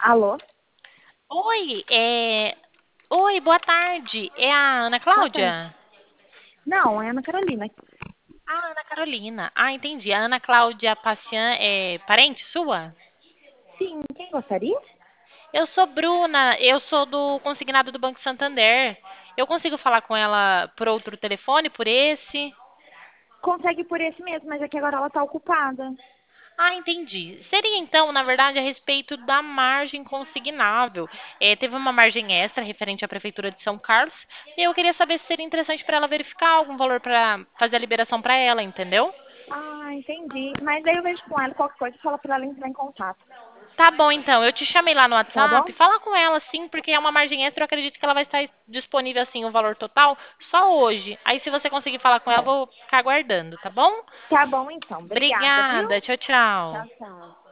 Alô? Oi, Oi, boa tarde. É a Ana Boa tarde. Cláudia? Não, é Ana Carolina. Ah, Ana Carolina. Ah, entendi. A Ana Cláudia Pacian é parente sua? Sim, quem gostaria? Eu sou Bruna, eu sou do consignado do Banco Santander. Eu consigo falar com ela por outro telefone, por esse? Consegue por esse mesmo, mas é que agora ela tá ocupada. Ah, entendi. Seria então, na verdade, a respeito da margem consignável. Teve uma margem extra referente à Prefeitura de São Carlos e eu queria saber se seria interessante para ela verificar algum valor para fazer a liberação para ela, entendeu? Ah, entendi. Mas aí eu vejo com ela qualquer coisa e fala pra ela entrar em contato. Tá bom, então. Eu te chamei lá no Tá WhatsApp. bom? Fala com ela, sim, porque é uma margem extra. Eu acredito que ela vai estar disponível, assim, o valor total só hoje. Aí, se você conseguir falar com ela, eu Bom. vou ficar aguardando, tá bom? Tá bom então. Obrigada, viu? Obrigada. Tchau, tchau. Tchau, tchau.